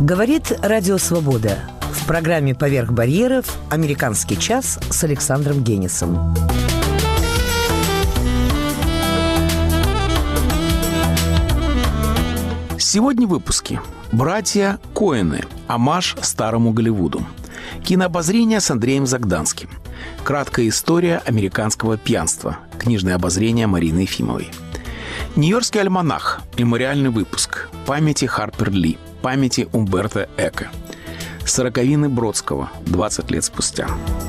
Говорит Радио Свобода. В программе «Поверх барьеров» «Американский час» с Александром Генисом. Сегодня в выпуске «Братья Коэны. Оммаж старому Голливуду». Кинообозрение с Андреем Загданским. Краткая история американского пьянства. Книжное обозрение Марины Ефимовой. Нью-Йоркский альманах. Мемориальный выпуск. Памяти Харпер Ли. Памяти Умберто Эко. Сороковины Бродского. 20 лет спустя.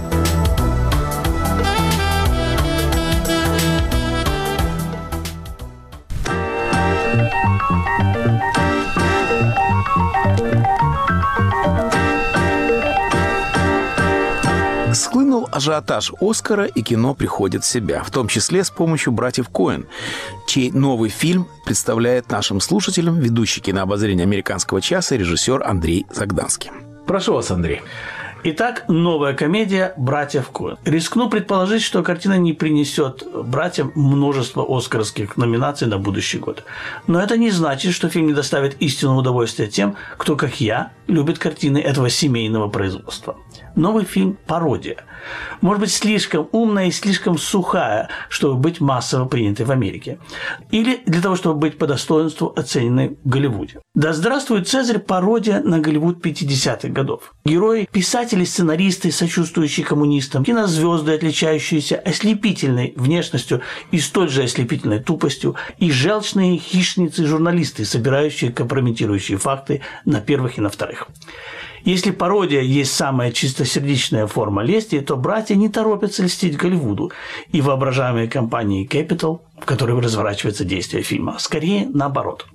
Схлынул ажиотаж «Оскара», и кино приходит в себя, в том числе с помощью братьев Коэн, чей новый фильм представляет нашим слушателям ведущий кинообозрения «Американского часа» режиссер Андрей Загданский. Прошу вас, Андрей. Итак, новая комедия «Братьев Коэн». Рискну предположить, что картина не принесет братьям множество оскаровских номинаций на будущий год. Но это не значит, что фильм не доставит истинного удовольствия тем, кто, как я, любит картины этого семейного производства. Новый фильм – пародия. Может быть, слишком умная и слишком сухая, чтобы быть массово принятой в Америке. Или для того, чтобы быть по достоинству оцененной в Голливуде. «Да здравствует Цезарь» – пародия на Голливуд 50-х годов. Герои – писатели, сценаристы, сочувствующие коммунистам, кинозвезды, отличающиеся ослепительной внешностью и столь же ослепительной тупостью, и желчные хищницы-журналисты, собирающие компрометирующие факты на первых и на вторых. Если пародия есть самая чистосердечная форма лести, то братья не торопятся льстить Голливуду и воображаемой компании Capital, в которой разворачивается действие фильма. Скорее, наоборот.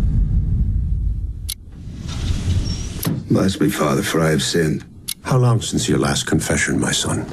Bless me, Father, for I have sinned. How long since your last confession, my son?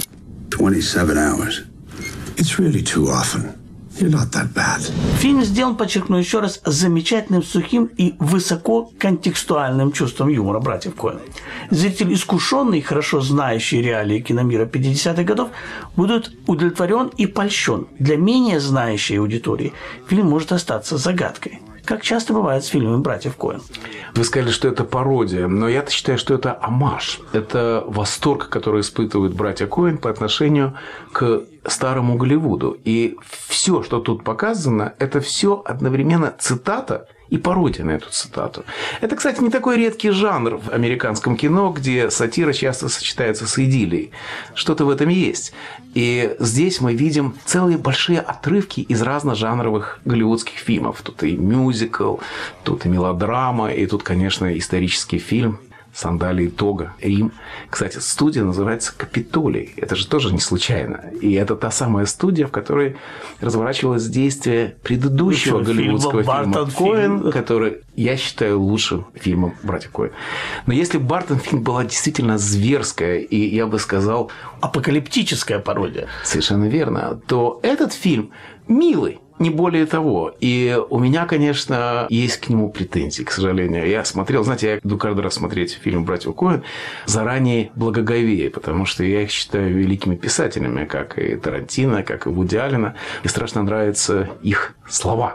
27 hours. It's really too often. You're not that bad. Фильм сделан, подчеркну еще раз, с замечательным, сухим и высококонтекстуальным чувством юмора братьев Коэн. Зритель, искушенный, хорошо знающий реалии киномира 50-х годов, будет удовлетворен и польщен. Для менее знающей аудитории фильм может остаться загадкой, как часто бывает с фильмами братьев Коэн. Вы сказали, что это пародия, но я-то считаю, что это оммаж. Это восторг, который испытывают братья Коэн по отношению к старому Голливуду. И все, что тут показано, это все одновременно цитата и пародия на эту цитату. Это, кстати, не такой редкий жанр в американском кино, где сатира часто сочетается с идиллией. Что-то в этом есть. И здесь мы видим целые большие отрывки из разножанровых голливудских фильмов. Тут и мюзикл, тут и мелодрама, и тут, конечно, исторический фильм «Сандалии тога», Рим. Кстати, студия называется «Капитолий». Это же тоже не случайно. И это та самая студия, в которой разворачивалось действие предыдущего голливудского фильма «Коэн», который я считаю лучшим фильмом «Братьев Коэн». Но если «Бартон» фильм была действительно зверская и, я бы сказал, апокалиптическая пародия. Совершенно верно. То этот фильм милый. Не более того. И у меня, конечно, есть к нему претензии, к сожалению. Я смотрел, знаете, я иду каждый раз смотреть фильм «Братьев Коэн» заранее благоговея, потому что я их считаю великими писателями, как и Тарантино, как и Вуди Аллена. Мне страшно нравятся их слова.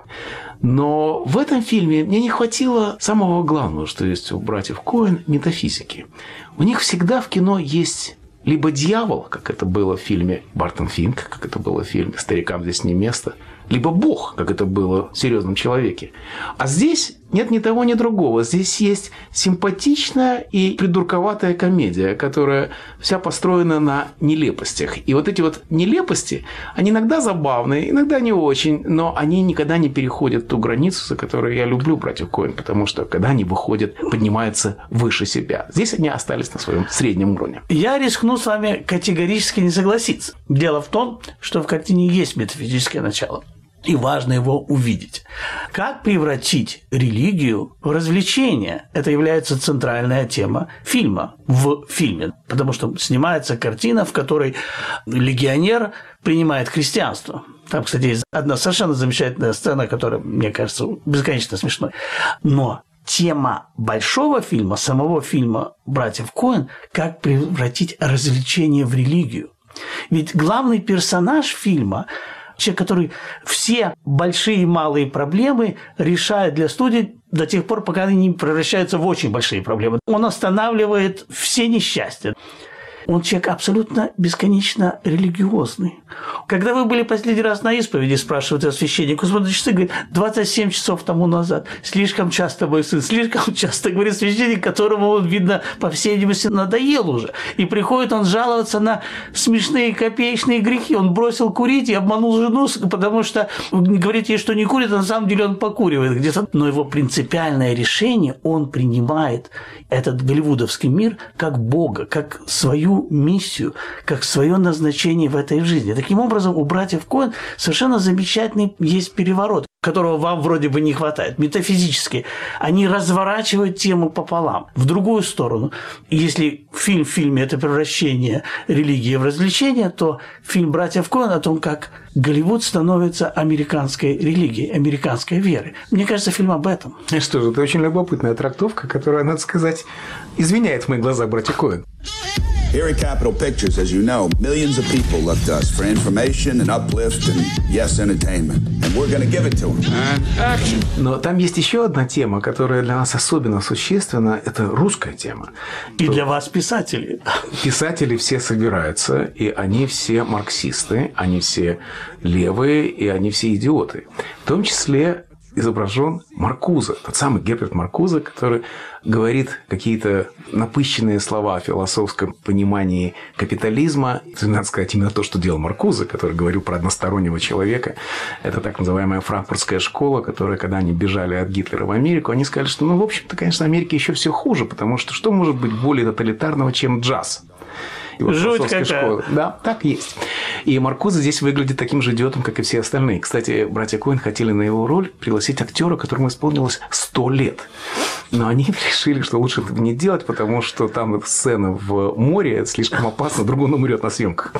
Но в этом фильме мне не хватило самого главного, что есть у братьев Коэн – метафизики. У них всегда в кино есть либо дьявол, как это было в фильме «Бартон Финк», как это было в фильме «Старикам здесь не место», либо Бог, как это было в «Серьезном человеке». А здесь нет ни того, ни другого. Здесь есть симпатичная и придурковатая комедия, которая вся построена на нелепостях. И вот эти вот нелепости, они иногда забавные, иногда не очень, но они никогда не переходят ту границу, за которую я люблю братьев Коэн, потому что когда они выходят, поднимаются выше себя. Здесь они остались на своем среднем уровне. Я рискну с вами категорически не согласиться. Дело в том, что в картине есть метафизическое начало. И важно его увидеть. Как превратить религию в развлечение? Это является центральная тема фильма в фильме. Потому что снимается картина, в которой легионер принимает христианство. Там, кстати, есть одна совершенно замечательная сцена, которая, мне кажется, бесконечно смешной. Но тема большого фильма, самого фильма «Братьев Коэн» – как превратить развлечение в религию. Ведь главный персонаж фильма Человек, который все большие и малые проблемы решает для студии до тех пор, пока они не превращаются в очень большие проблемы. Он останавливает все несчастья. Он человек абсолютно бесконечно религиозный. Когда вы были последний раз на исповеди, спрашивает священник, он смотрит на часы, говорит, 27 часов тому назад. Слишком часто, мой сын, слишком часто, говорит священник, которому, он, видно, по всей видимости, надоел уже. И приходит он жаловаться на смешные копеечные грехи. Он бросил курить и обманул жену, потому что говорит ей, что не курит, а на самом деле он покуривает где-то. Но его принципиальное решение, он принимает этот голливудовский мир как Бога, как свою миссию, как свое назначение в этой жизни. Таким образом, у братьев Коэн совершенно замечательный есть переворот, которого вам вроде бы не хватает, метафизически. Они разворачивают тему пополам, в другую сторону. И если фильм в фильме – это превращение религии в развлечение, то фильм «Братьев Коэн» о том, как Голливуд становится американской религией, американской верой. Мне кажется, фильм об этом. Что же, это очень любопытная трактовка, которая, надо сказать, извиняет в моих глазах братьев Коэн. Here at Capitol Pictures, as you know, millions of people look to us for information and uplift and, yes, entertainment. And we're going to give it to them. Action! Но там есть еще одна тема, которая для нас особенно существенна. Это русская тема. И для вас, писатели. Писатели все собираются, и они все марксисты, они все левые, и они все идиоты. В том числе изображен Маркуза, тот самый Герберт Маркуза, который говорит какие-то напыщенные слова о философском понимании капитализма. Это, надо сказать, именно то, что делал Маркуза, который говорил про одностороннего человека. Это так называемая франкфуртская школа, которая, когда они бежали от Гитлера в Америку, они сказали, что, в общем-то, конечно, Америке еще все хуже, потому что что может быть более тоталитарного, чем джаз? Жуть какая. Школы. Да, так есть. И Маркуза здесь выглядит таким же идиотом, как и все остальные. Кстати, братья Коэн хотели на его роль пригласить актера, которому исполнилось 100 лет. Но они решили, что лучше этого не делать, потому что там сцена в море, это слишком опасно, вдруг он умрет на съемках.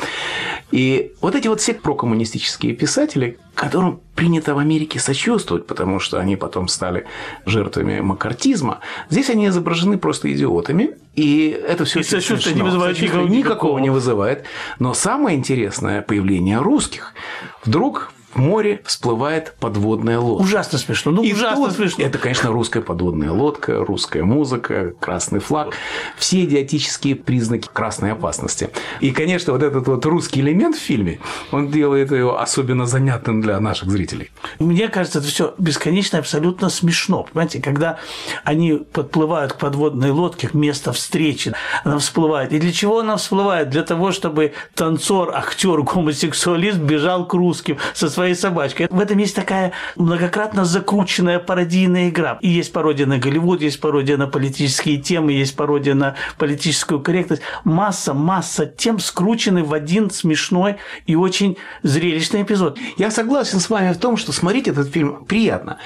И вот эти вот все прокоммунистические писатели, которым принято в Америке сочувствовать, потому что они потом стали жертвами маккартизма, здесь они изображены просто идиотами. И это все сочувствия не вызывает никакого не вызывает. Но самое интересное появление русских. Вдруг в море всплывает подводная лодка. Ужасно смешно. Ужасно смешно. Это, конечно, русская подводная лодка, русская музыка, красный флаг. Все идиотические признаки красной опасности. И, конечно, вот этот вот русский элемент в фильме, он делает его особенно занятным для наших зрителей. Мне кажется, это все бесконечно абсолютно смешно. Понимаете, когда они подплывают к подводной лодке, к месту встречи, она всплывает. И для чего она всплывает? Для того, чтобы танцор, актер, гомосексуалист бежал к русским со своей собачкой. В этом есть такая многократно закрученная пародийная игра. И есть пародия на Голливуд, есть пародия на политические темы, есть пародия на политическую корректность. Масса тем скручены в один смешной и очень зрелищный эпизод. Я согласен с вами в том, что смотреть этот фильм приятно.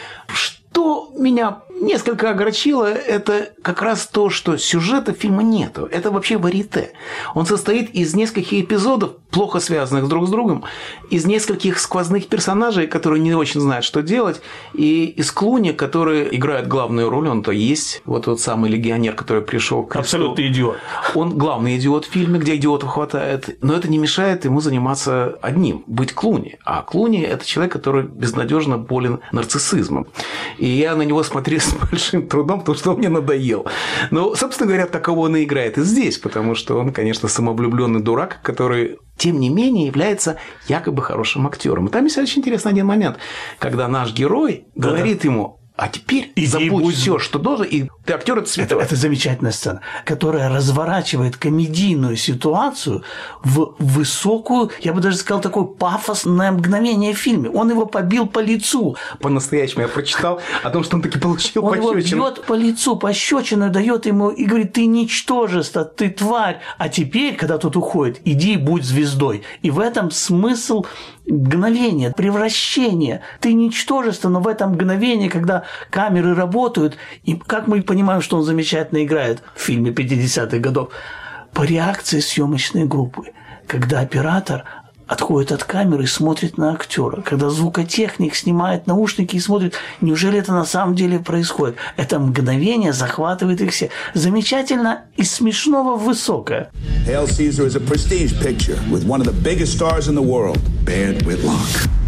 Что меня несколько огорчило, это как раз то, что сюжета фильма нету. Это вообще варьете. Он состоит из нескольких эпизодов, плохо связанных друг с другом, из нескольких сквозных персонажей, которые не очень знают, что делать, и из Клуни, который играет главную роль. Он-то есть вот тот самый легионер, который пришел к кресту. Абсолютный идиот. Он главный идиот в фильме, где идиотов хватает. Но это не мешает ему заниматься одним – быть Клуни. А Клуни – это человек, который безнадежно болен нарциссизмом. И я на него смотрел с большим трудом, потому что он мне надоел. Но, собственно говоря, таково он и играет и здесь, потому что он, конечно, самовлюбленный дурак, который, тем не менее, является якобы хорошим актером. И там есть очень интересный один момент, когда наш герой говорит ему: а теперь забудь все, что должен, и ты актер это святое. Это замечательная сцена, которая разворачивает комедийную ситуацию в высокую, я бы даже сказал, такое пафосное мгновение в фильме. Он его побил по лицу. По-настоящему я прочитал о том, что он таки получил пощечину. Он его бьет по лицу, пощечину дает ему и говорит: ты ничтожество, ты тварь. А теперь, когда тот уходит, иди будь звездой. И в этом смысл мгновения, превращения. Ты ничтожество, но в этом мгновении, когда камеры работают, и как мы понимаем, что он замечательно играет в фильме 50-х годов, по реакции съемочной группы, когда оператор отходит от камеры и смотрит на актера, когда звукотехник снимает наушники и смотрит, неужели это на самом деле происходит. Это мгновение захватывает их все. Замечательно и смешного высокое. Hail Caesar is a prestige picture with one of the biggest stars in the world, Baird Whitlock.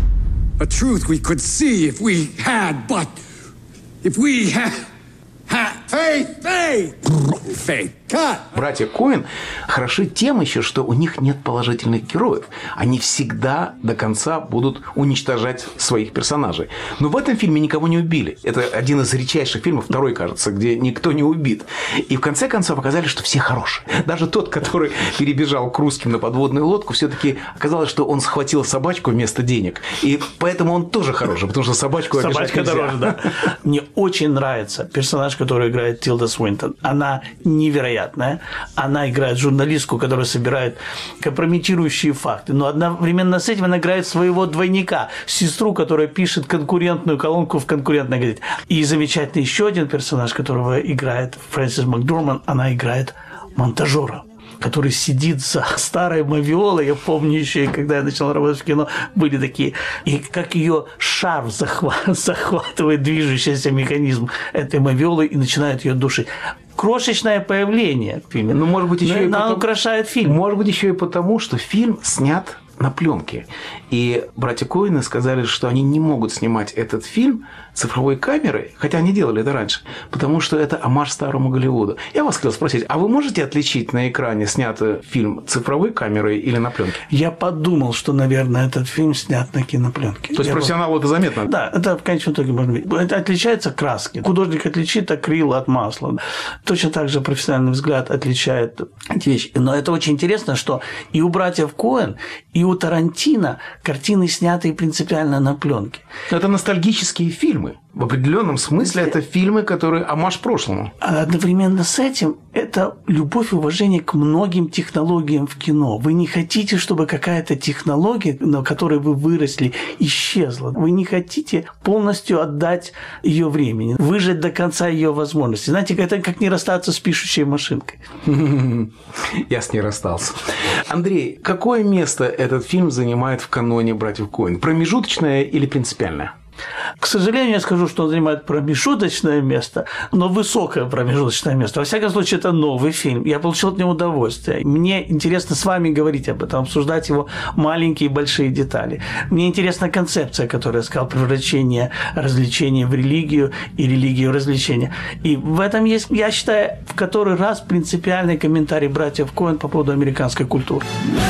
A truth we could see if we had, but if we had faith. Cut. Братья Коэн хороши тем еще, что у них нет положительных героев. Они всегда до конца будут уничтожать своих персонажей. Но в этом фильме никого не убили. Это один из редчайших фильмов, второй, кажется, где никто не убит. И в конце концов показали, что все хорошие. Даже тот, который перебежал к русским на подводную лодку, все-таки оказалось, что он схватил собачку вместо денег. И поэтому он тоже хороший, потому что собачку обижать нельзя. Дороже, да. Мне очень нравится персонаж, который играет Тилда Свинтон. Она невероятная. Она играет журналистку, которая собирает компрометирующие факты. Но одновременно с этим она играет своего двойника, сестру, которая пишет конкурентную колонку в конкурентной газете. И замечательный еще один персонаж, которого играет Фрэнсис Макдорманд, она играет монтажера, который сидит за старой мавиолой. Я помню еще, когда я начал работать в кино, были такие. И как ее шарф захватывает движущийся механизм этой мавиолы и начинает ее душить. Крошечное появление в фильме. Ну, может быть, еще она украшает фильм. Может быть, еще и потому, что фильм снят на пленке. И братья Коэны сказали, что они не могут снимать этот фильм цифровой камерой, хотя они делали это раньше, потому что это омаж старому Голливуду. Я вас хотел спросить, а вы можете отличить на экране снятый фильм цифровой камерой или на пленке? Я подумал, что, наверное, этот фильм снят на кинопленке. То есть профессионалу это заметно? Да, это в конечном итоге можно видеть. Это отличаются краски. Художник отличит акрил от масла. Точно так же профессиональный взгляд отличает эти вещи. Но это очень интересно, что и у братьев Коэн, и у Тарантино картины сняты принципиально на пленке. Это ностальгические фильмы. В определенном смысле это фильмы, которые омаж прошлому. А одновременно с этим это любовь и уважение к многим технологиям в кино. Вы не хотите, чтобы какая-то технология, на которой вы выросли, исчезла. Вы не хотите полностью отдать ее времени, выжать до конца ее возможностей. Знаете, это как не расстаться с пишущей машинкой. Я с ней расстался. Андрей, какое место этот фильм занимает в каноне братьев Коэн? Промежуточное или принципиальное? К сожалению, я скажу, что он занимает промежуточное место, но высокое промежуточное место. Во всяком случае, это новый фильм. Я получил от него удовольствие. Мне интересно с вами говорить об этом, обсуждать его маленькие и большие детали. Мне интересна концепция, которую я сказал, превращение развлечения в религию и религию в развлечение. И в этом есть, я считаю, в который раз принципиальный комментарий братьев Коэн по поводу американской культуры.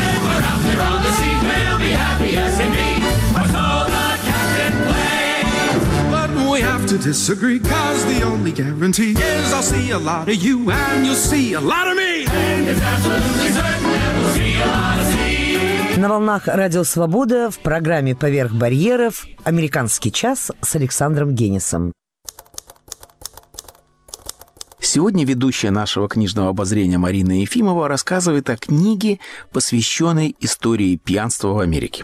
We have to disagree, cause the only guarantee is I'll see a lot of you and you'll see a lot of me. And it's absolutely certain that we'll see a lot of me. На волнах Радио Свобода в программе «Поверх барьеров» «Американский час» с Александром Генисом. Сегодня ведущая нашего книжного обозрения Марина Ефимова рассказывает о книге, посвященной истории пьянства в Америке.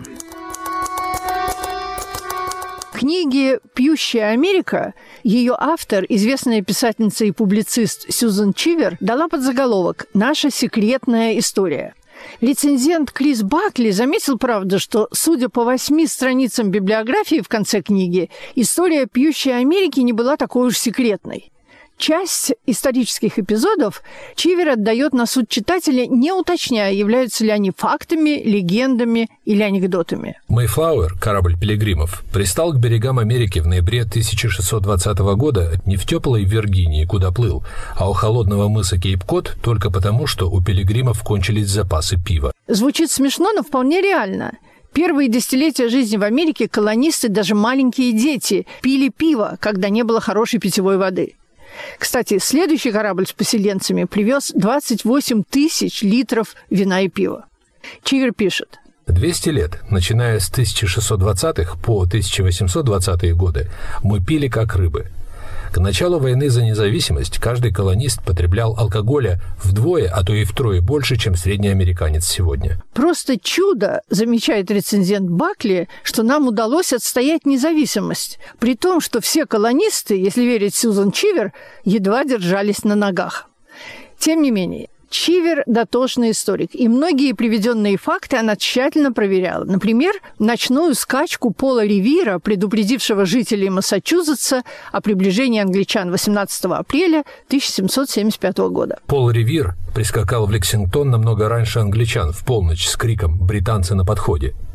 Книги «Пьющая Америка» ее автор, известная писательница и публицист Сьюзан Чивер, дала подзаголовок «Наша секретная история». Рецензент Крис Бакли заметил, правда, что, судя по 8 страницам библиографии в конце книги, история «Пьющей Америки» не была такой уж секретной. Часть исторических эпизодов Чивер отдает на суд читателя, не уточняя, являются ли они фактами, легендами или анекдотами. Мэйфлауэр, корабль пилигримов, пристал к берегам Америки в ноябре 1620 года не в теплой Виргинии, куда плыл, а у холодного мыса Кейп-Кот только потому, что у пилигримов кончились запасы пива. Звучит смешно, но вполне реально. Первые десятилетия жизни в Америке колонисты, даже маленькие дети, пили пиво, когда не было хорошей питьевой воды. Кстати, следующий корабль с поселенцами привез 28 тысяч литров вина и пива. Чивер пишет. 200 лет, начиная с 1620-х по 1820-е годы, мы пили как рыбы. К началу войны за независимость каждый колонист потреблял алкоголя вдвое, а то и втрое больше, чем средний американец сегодня. Просто чудо, замечает рецензент Бакли, что нам удалось отстоять независимость, при том, что все колонисты, если верить Сьюзан Чивер, едва держались на ногах. Тем не менее, Чивер – дотошный историк, и многие приведенные факты она тщательно проверяла. Например, ночную скачку Пола Ревира, предупредившего жителей Массачусетса о приближении англичан 18 апреля 1775 года. Пол Ревир прискакал в Лексингтон намного раньше англичан в полночь с криком «Британцы на подходе!».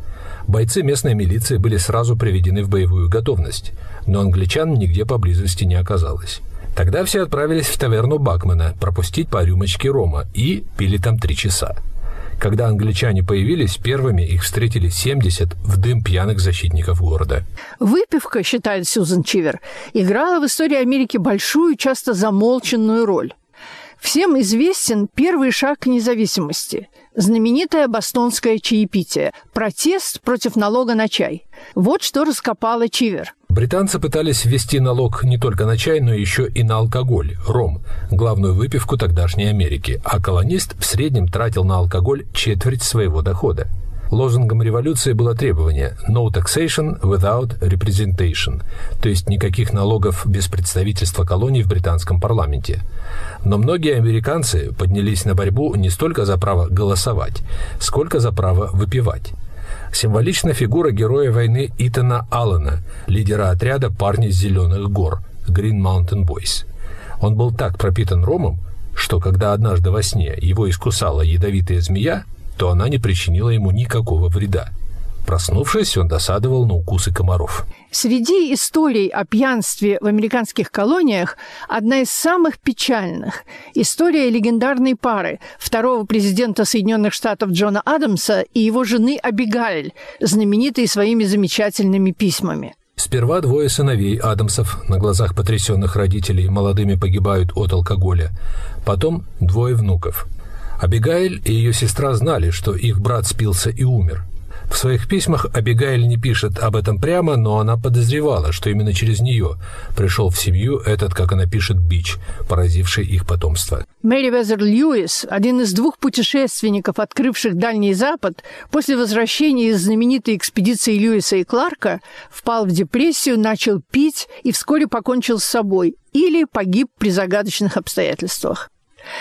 Бойцы местной милиции были сразу приведены в боевую готовность, но англичан нигде поблизости не оказалось. Тогда все отправились в таверну Бакмана пропустить по рюмочке рома и пили там 3 часа. Когда англичане появились, первыми их встретили 70 в дым пьяных защитников города. Выпивка, считает Сьюзен Чивер, играла в истории Америки большую, часто замолченную роль. Всем известен первый шаг к независимости – знаменитое бостонское чаепитие – протест против налога на чай. Вот что раскопала Чивер. Британцы пытались ввести налог не только на чай, но еще и на алкоголь, ром, главную выпивку тогдашней Америки, а колонист в среднем тратил на алкоголь четверть своего дохода. Лозунгом революции было требование «no taxation without representation», то есть никаких налогов без представительства колоний в британском парламенте. Но многие американцы поднялись на борьбу не столько за право голосовать, сколько за право выпивать. Символична фигура героя войны Итана Аллена, лидера отряда «Парни с зеленых гор» Green Mountain Boys. Он был так пропитан ромом, что когда однажды во сне его искусала ядовитая змея, то она не причинила ему никакого вреда. Проснувшись, он досадовал на укусы комаров. Среди историй о пьянстве в американских колониях одна из самых печальных – история легендарной пары второго президента Соединенных Штатов Джона Адамса и его жены Абигайль, знаменитой своими замечательными письмами. Сперва 2 сыновей Адамсов на глазах потрясенных родителей молодыми погибают от алкоголя, потом 2 внуков. Абигайль и ее сестра знали, что их брат спился и умер. В своих письмах Абигайль не пишет об этом прямо, но она подозревала, что именно через нее пришел в семью этот, как она пишет, бич, поразивший их потомство. Мерривезер Льюис, один из 2 путешественников, открывших Дальний Запад, после возвращения из знаменитой экспедиции Льюиса и Кларка, впал в депрессию, начал пить и вскоре покончил с собой или погиб при загадочных обстоятельствах.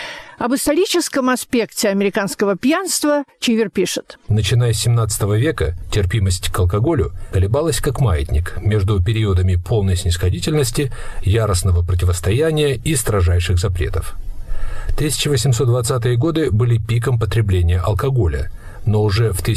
Об историческом аспекте американского пьянства Чивер пишет. Начиная с 17 века терпимость к алкоголю колебалась как маятник между периодами полной снисходительности, яростного противостояния и строжайших запретов. 1820-е годы были пиком потребления алкоголя, но уже в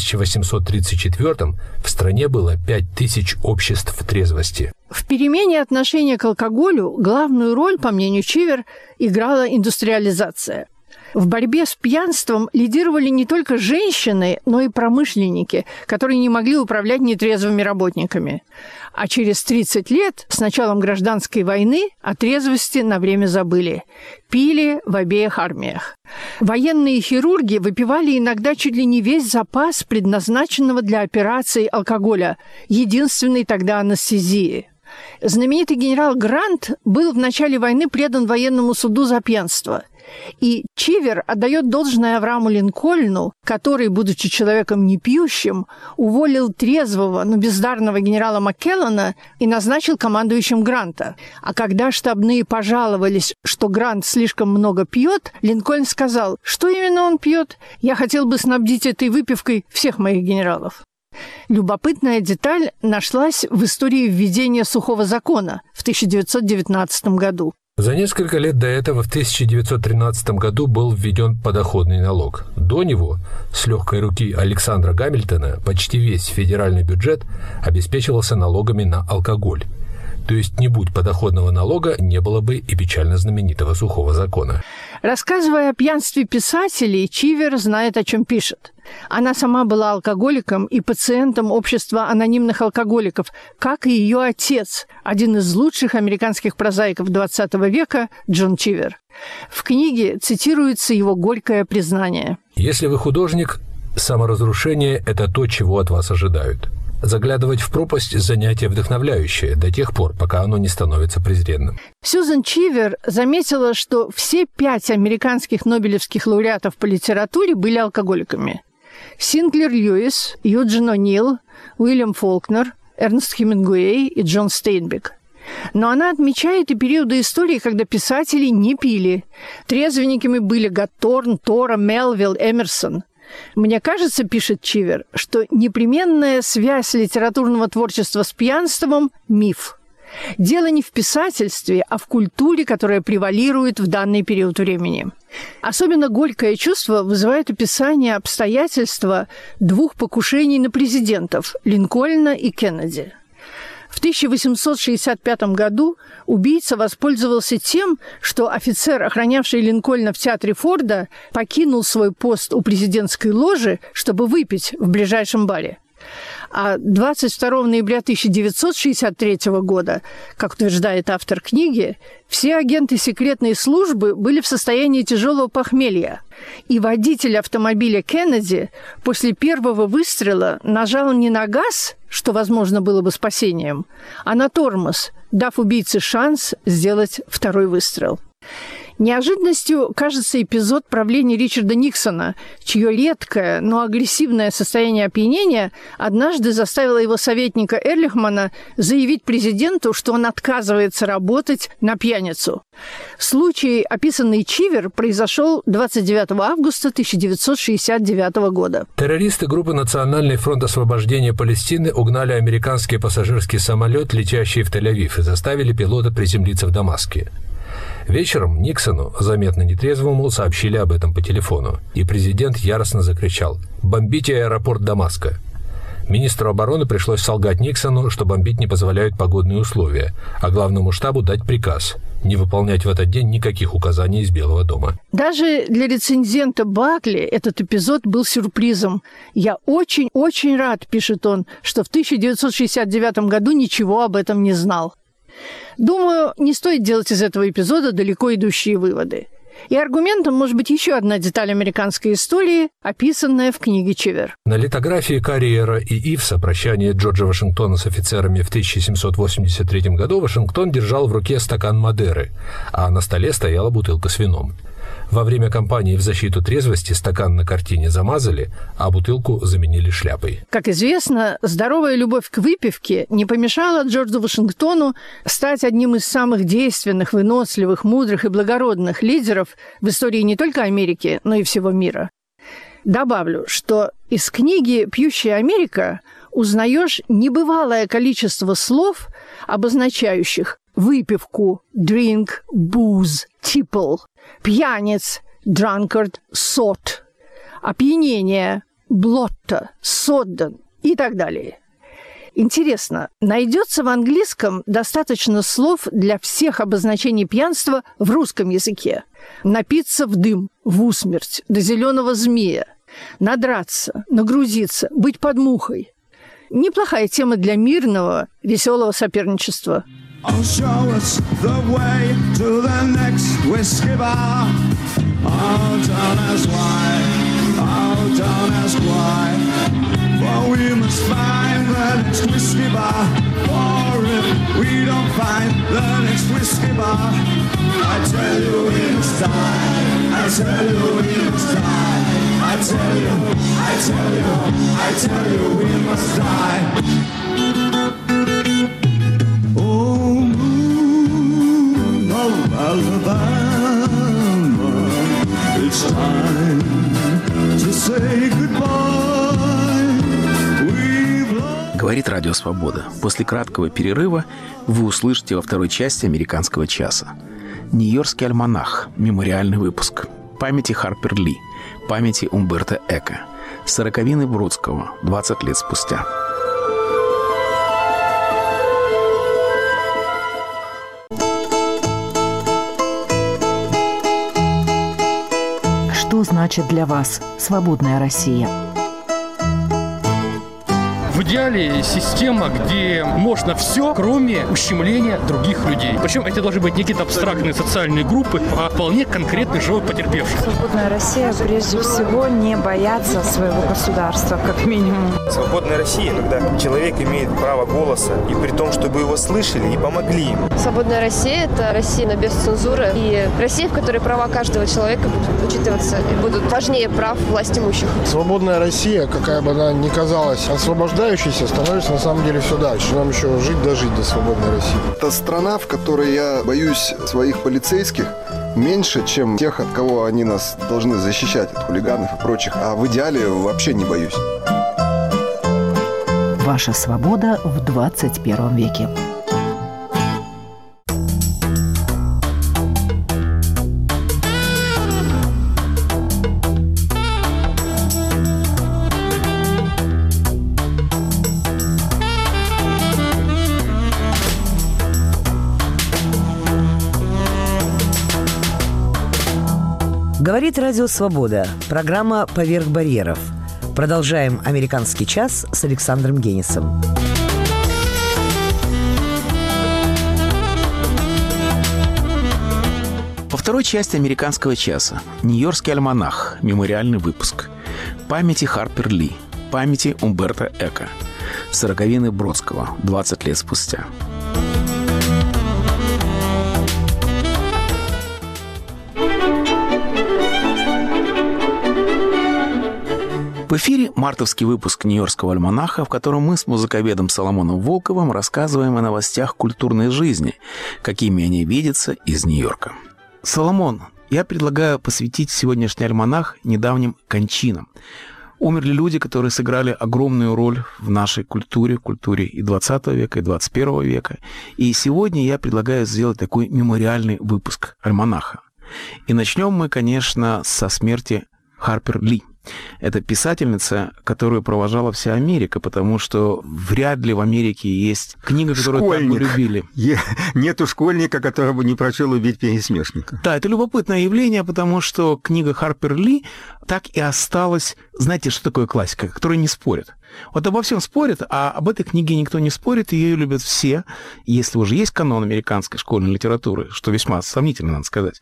1834-м в стране было 5000 обществ трезвости. В перемене отношения к алкоголю главную роль, по мнению Чивер, играла индустриализация. В борьбе с пьянством лидировали не только женщины, но и промышленники, которые не могли управлять нетрезвыми работниками. А через 30 лет, с началом гражданской войны, о трезвости на время забыли. Пили в обеих армиях. Военные хирурги выпивали иногда чуть ли не весь запас предназначенного для операций алкоголя, единственной тогда анестезии. Знаменитый генерал Грант был в начале войны предан военному суду за пьянство. И Чивер отдает должное Аврааму Линкольну, который, будучи человеком непьющим, уволил трезвого, но бездарного генерала Маккеллана и назначил командующим Гранта. А когда штабные пожаловались, что Грант слишком много пьет, Линкольн сказал, что именно он пьет. Я хотел бы снабдить этой выпивкой всех моих генералов. Любопытная деталь нашлась в истории введения сухого закона в 1919 году. За несколько лет до этого, в 1913 году, был введен подоходный налог. До него, с легкой руки Александра Гамильтона, почти весь федеральный бюджет обеспечивался налогами на алкоголь. То есть не будь подоходного налога, не было бы и печально знаменитого сухого закона. Рассказывая о пьянстве писателей, Чивер знает, о чем пишет. Она сама была алкоголиком и пациентом общества анонимных алкоголиков, как и ее отец, один из лучших американских прозаиков XX века, Джон Чивер. В книге цитируется его горькое признание. «Если вы художник, саморазрушение – это то, чего от вас ожидают. Заглядывать в пропасть – занятие вдохновляющее до тех пор, пока оно не становится презренным». Сьюзен Чивер заметила, что все 5 американских нобелевских лауреатов по литературе были алкоголиками. Синклер Льюис, Юджин О'Нил, Уильям Фолкнер, Эрнст Хемингуэй и Джон Стейнбек. Но она отмечает и периоды истории, когда писатели не пили. Трезвенниками были Гатторн, Тора, Мелвилл, Эмерсон. «Мне кажется, — пишет Чивер, — что непременная связь литературного творчества с пьянством – миф. Дело не в писательстве, а в культуре, которая превалирует в данный период времени. Особенно горькое чувство вызывает описание обстоятельства 2 покушений на президентов – Линкольна и Кеннеди. В 1865 году убийца воспользовался тем, что офицер, охранявший Линкольна в театре Форда, покинул свой пост у президентской ложи, чтобы выпить в ближайшем баре. А 22 ноября 1963 года, как утверждает автор книги, все агенты секретной службы были в состоянии тяжелого похмелья. И водитель автомобиля Кеннеди после первого выстрела нажал не на газ, что, возможно, было бы спасением, а на тормоз, дав убийце шанс сделать второй выстрел. Неожиданностью кажется эпизод правления Ричарда Никсона, чье редкое, но агрессивное состояние опьянения однажды заставило его советника Эрлихмана заявить президенту, что он отказывается работать на пьяницу. Случай, описанный Чивер, произошел 29 августа 1969 года. Террористы группы «Национальный фронт освобождения Палестины» угнали американский пассажирский самолет, летящий в Тель-Авив, и заставили пилота приземлиться в Дамаске. Вечером Никсону, заметно нетрезвому, сообщили об этом по телефону, и президент яростно закричал: «Бомбите аэропорт Дамаска!». Министру обороны пришлось солгать Никсону, что бомбить не позволяют погодные условия, а главному штабу дать приказ не выполнять в этот день никаких указаний из Белого дома. Даже для рецензента Бакли этот эпизод был сюрпризом. «Я очень-очень рад», – пишет он, – «что в 1969 году ничего об этом не знал». Думаю, не стоит делать из этого эпизода далеко идущие выводы. И аргументом может быть еще одна деталь американской истории, описанная в книге Чивер. На литографии Карриера и Ивса «Прощание Джорджа Вашингтона с офицерами» в 1783 году Вашингтон держал в руке стакан Мадеры, а на столе стояла бутылка с вином. Во время кампании в защиту трезвости стакан на картине замазали, а бутылку заменили шляпой. Как известно, здоровая любовь к выпивке не помешала Джорджу Вашингтону стать одним из самых действенных, выносливых, мудрых и благородных лидеров в истории не только Америки, но и всего мира. Добавлю, что из книги «Пьющая Америка» узнаешь небывалое количество слов, обозначающих выпивку, drink, booze, tipple, пьяниц, drunkard, sot, опьянение, блотто, sodden и так далее. Интересно, найдется в английском достаточно слов для всех обозначений пьянства в русском языке? Напиться в дым, в усмерть, до зеленого змея, надраться, нагрузиться, быть под мухой. Неплохая тема для мирного, веселого соперничества. Oh, show us the way to the next whiskey bar. Oh, don't ask why. Oh, don't ask why. For we must find the next whiskey bar. For if we don't find the next whiskey bar, I tell you we must die. I tell you we must die. I tell you, I tell you, I tell you we must die. Alabama, it's time to say goodbye. Говорит Радио Свобода. После краткого перерыва вы услышите во второй части «Американского часа». Нью-Йоркский альманах. Мемориальный выпуск. Памяти Харпер Ли. Памяти Умберто Эко. Сороковины Бродского. 20 лет спустя. Что значит для вас свободная Россия? В идеале система, где можно все, кроме ущемления других людей. Причем это должны быть не какие-то абстрактные социальные группы, а вполне конкретный живой потерпевший. Свободная Россия прежде всего не бояться своего государства, как минимум. Свободная Россия, когда человек имеет право голоса, и при том, чтобы его слышали и помогли ему. Свободная Россия – это Россия без цензуры, и Россия, в которой права каждого человека будут учитываться и будут важнее прав власть имущих. Свободная Россия, какая бы она ни казалась освобождающей, становится на самом деле все дальше. Нам еще жить дожить до свободной России. Это страна, в которой я боюсь своих полицейских меньше, чем тех, от кого они нас должны защищать, от хулиганов и прочих. А в идеале вообще не боюсь. Ваша свобода в 21 веке. Говорит Радио Свобода. Программа «Поверх барьеров». Продолжаем «Американский час» с Александром Генисом. Во второй части «Американского часа» Нью-Йоркский альманах, мемориальный выпуск. Памяти Харпер Ли, памяти Умберто Эко. Сороковины Бродского, 20 лет спустя. В эфире мартовский выпуск Нью-Йоркского альманаха, в котором мы с музыковедом Соломоном Волковым рассказываем о новостях культурной жизни, какими они видятся из Нью-Йорка. Соломон, я предлагаю посвятить сегодняшний альманах недавним кончинам. Умерли люди, которые сыграли огромную роль в нашей культуре и 20 века, и 21 века. И сегодня я предлагаю сделать такой мемориальный выпуск альманаха. И начнем мы, конечно, со смерти Харпер Ли. Это писательница, которую провожала вся Америка, потому что вряд ли в Америке есть книга, которую так бы любили. Нету школьника, которого не прочел «Убить пересмешника». Да, это любопытное явление, потому что книга Харпер Ли так и осталась, знаете, что такое классика, которой не спорят. Вот обо всем спорят, а об этой книге никто не спорит, и ее любят все. Если уже есть канон американской школьной литературы, что весьма сомнительно, надо сказать,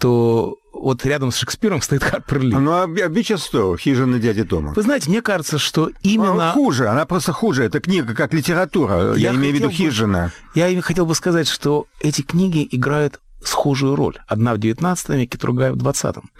то вот рядом с Шекспиром стоит Харпер Ли. Ну, а «Бичевство», «Хижина дяди Тома». Вы знаете, мне кажется, что именно... Хуже, она просто хуже. Это книга как литература, я имею в виду «Хижина». Я хотел бы сказать, что эти книги играют схожую роль. Одна в 19 веке, другая в 20-м.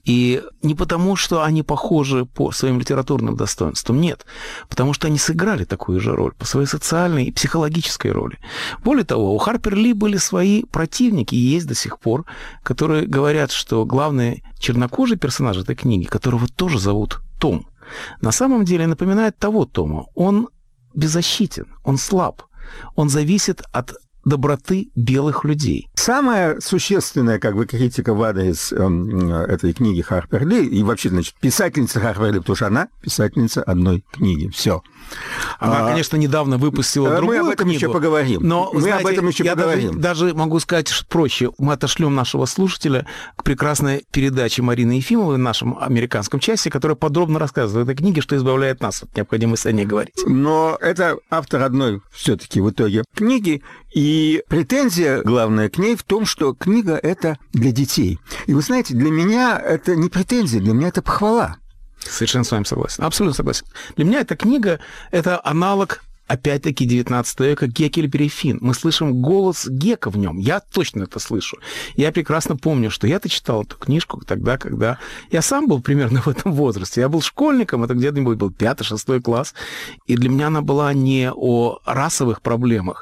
И не потому, что они похожи по своим литературным достоинствам, нет. Потому что они сыграли такую же роль по своей социальной и психологической роли. Более того, у Харпер Ли были свои противники, и есть до сих пор, которые говорят, что главный чернокожий персонаж этой книги, которого тоже зовут Том, на самом деле напоминает того Тома. Он беззащитен, он слаб, он зависит от доброты белых людей. Самая существенная, критика в адрес этой книги Харпер Ли, и вообще, писательница Харпер Ли, потому что она писательница одной книги. Все. Она, конечно, недавно выпустила другую книгу. Мы об этом еще поговорим. Но, знаете, даже могу сказать проще. Мы отошлем нашего слушателя к прекрасной передаче Марины Ефимовой в нашем американском часе, которая подробно рассказывает о этой книге, что избавляет нас от необходимости о ней говорить. Но это автор одной все-таки в итоге книги, и претензия главная к ней в том, что книга — это для детей. И вы знаете, для меня это не претензия, для меня это похвала. Совершенно с вами согласен. Абсолютно согласен. Для меня эта книга — это аналог, опять-таки, 19 века Геккельбери Финн. Мы слышим голос Гека в нем. Я точно это слышу. Я прекрасно помню, что я-то читал эту книжку тогда, когда я сам был примерно в этом возрасте. Я был школьником, это где-нибудь был 5-6 класс. И для меня она была не о расовых проблемах,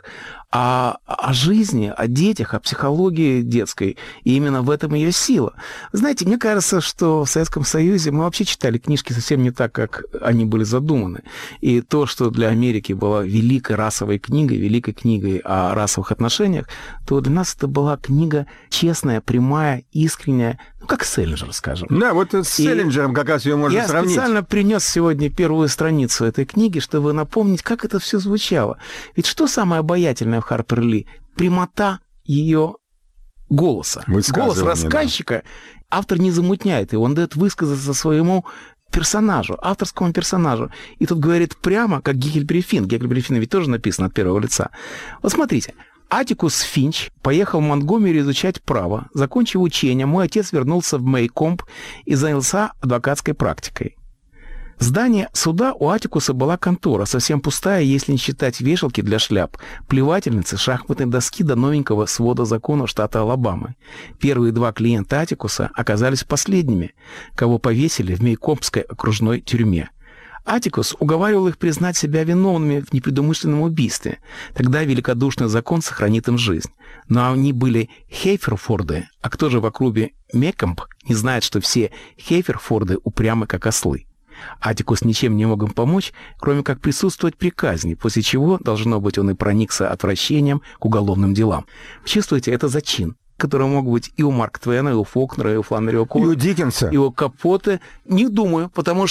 а о жизни, о детях, о психологии детской. И именно в этом ее сила. Знаете, мне кажется, что в Советском Союзе мы вообще читали книжки совсем не так, как они были задуманы. И то, что для Америки была великой расовой книгой о расовых отношениях, то для нас это была книга честная, прямая, искренняя, как Селлинджер, скажем. Да, вот с Селлинджером как раз ее можно сравнить. Я специально принес сегодня первую страницу этой книги, чтобы напомнить, как это все звучало. Ведь что самое обаятельное в Харпер Ли? Прямота ее голоса. Голос рассказчика, да. Автор не замутняет его, он дает высказаться своему персонажу, авторскому персонажу. И тут говорит прямо, как Геккельбери Финн. Геккельбери Финн ведь тоже написано от первого лица. Вот смотрите. Атикус Финч поехал в Монтгомери изучать право. Закончив учение, мой отец вернулся в Мейкомб и занялся адвокатской практикой. В здании суда у Атикуса была контора, совсем пустая, если не считать вешалки для шляп, плевательницы, шахматной доски до новенького свода законов штата Алабамы. Первые 2 клиента Атикуса оказались последними, кого повесили в Мейкомбской окружной тюрьме. Атикус уговаривал их признать себя виновными в непредумышленном убийстве. Тогда великодушный закон сохранит им жизнь. Но они были Хейферфорды, а кто же в округе Мейкомб не знает, что все Хейферфорды упрямы, как ослы? Атикус ничем не мог им помочь, кроме как присутствовать при казни, после чего, должно быть, он и проникся отвращением к уголовным делам. Чувствуете, это зачин, который мог быть и у Марка Твена, и у Фолкнера, и у Фланнери О'Коннора, и у Диккенса, и у Капоте. Не думаю, потому что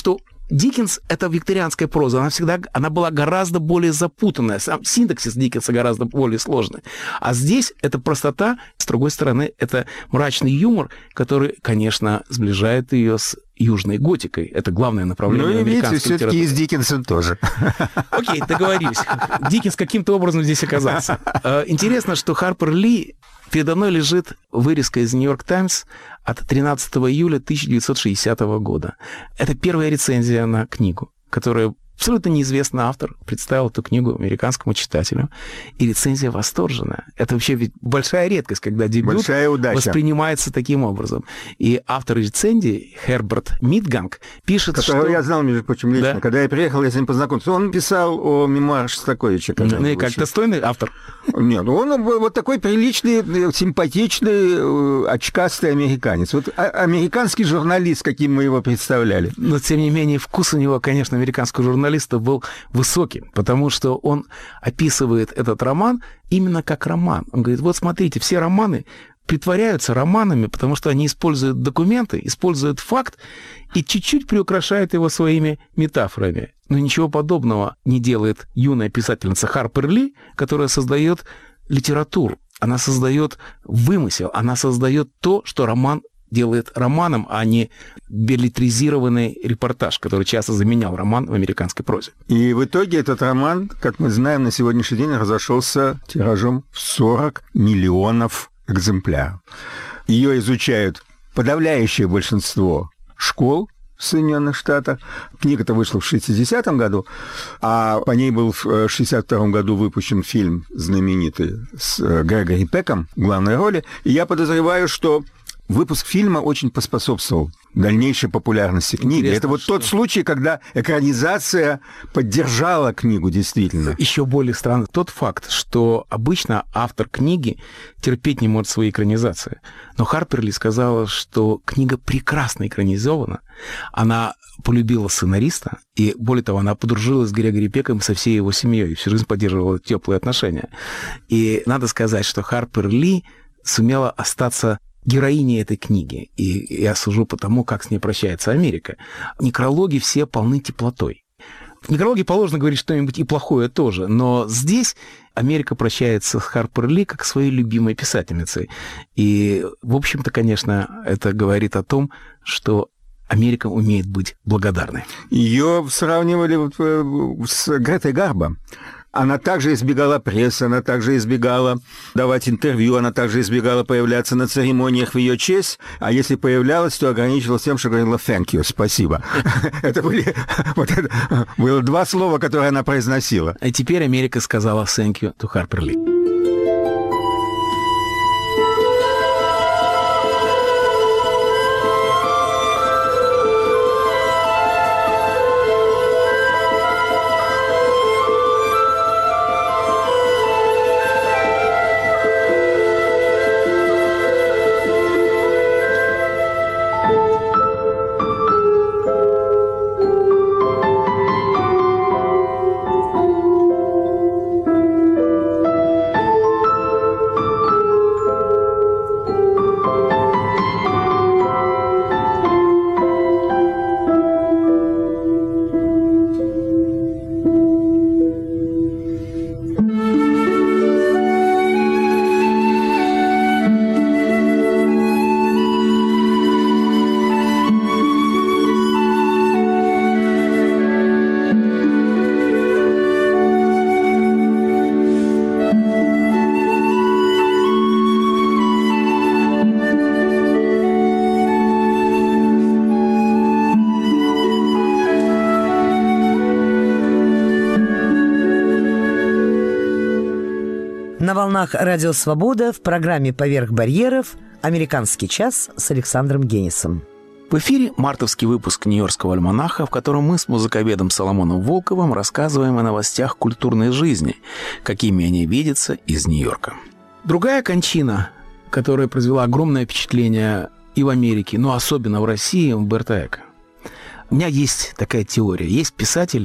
Диккенс – это викторианская проза, она была гораздо более запутанная, сам синтаксис Диккенса гораздо более сложный. А здесь это простота, с другой стороны, это мрачный юмор, который, конечно, сближает ее с южной готикой. Это главное направление американской литературы. Все-таки и с Диккенсом тоже. Окей, договорились. Диккенс каким-то образом здесь оказался. Интересно, что Харпер Ли, передо мной лежит вырезка из «Нью-Йорк Таймс» от 13 июля 1960 года. Это первая рецензия на книгу, которая абсолютно неизвестный автор представил эту книгу американскому читателю, и рецензия восторженная. Это вообще ведь большая редкость, когда дебют воспринимается таким образом. И автор рецензии, Херберт Мидганг, пишет, которого я знал, между прочим, лично. Да? Когда я приехал, я с ним познакомился. Он писал о мемуарах Шостаковича. Ну и как, достойный автор? Нет, он вот такой приличный, симпатичный, очкастый американец. Вот американский журналист, каким мы его представляли. Но, тем не менее, вкус у него, конечно, американского журналиста был высоким, потому что он описывает этот роман именно как роман. Он говорит, вот смотрите, все романы притворяются романами, потому что они используют документы, используют факт и чуть-чуть приукрашают его своими метафорами. Но ничего подобного не делает юная писательница Харпер Ли, которая создает литературу, она создает вымысел, она создает то, что роман делает романом, а не беллетризированный репортаж, который часто заменял роман в американской прозе. И в итоге этот роман, как мы знаем, на сегодняшний день разошелся тиражом в 40 миллионов экземпляров. Ее изучают подавляющее большинство школ в Соединенных Штатах. Книга-то вышла в 60-м году, а по ней был в 62-м году выпущен фильм знаменитый с Грегори Пеком в главной роли. И я подозреваю, что выпуск фильма очень поспособствовал дальнейшей популярности книги. Интересно, это вот тот случай, когда экранизация поддержала книгу действительно. Еще более странный тот факт, что обычно автор книги терпеть не может свои экранизации. Но Харпер Ли сказала, что книга прекрасно экранизована. Она полюбила сценариста, и, более того, она подружилась с Грегори Пеком со всей его семьей, и всю жизнь поддерживала теплые отношения. И надо сказать, что Харпер Ли сумела остаться героиней этой книги, и я сужу по тому, как с ней прощается Америка. Некрологи все полны теплотой. В некрологе положено говорить что-нибудь и плохое тоже, но здесь Америка прощается с Харпер Ли как своей любимой писательницей. И, в общем-то, конечно, это говорит о том, что Америка умеет быть благодарной. Ее сравнивали с Гретой Гарбо. Она также избегала прессы, она также избегала давать интервью, она также избегала появляться на церемониях в ее честь, а если появлялась, то ограничивалась тем, что говорила «thank you», «спасибо». Это было два слова, которые она произносила. А теперь Америка сказала «thank you» to Харпер Ли. На волнах «Радио Свобода» в программе «Поверх барьеров» «Американский час» с Александром Генисом. В эфире мартовский выпуск «Нью-Йоркского альманаха», в котором мы с музыковедом Соломоном Волковым рассказываем о новостях культурной жизни, какими они видятся из Нью-Йорка. Другая кончина, которая произвела огромное впечатление и в Америке, но особенно в России, Умберто Эко. У меня есть такая теория. Есть писатели,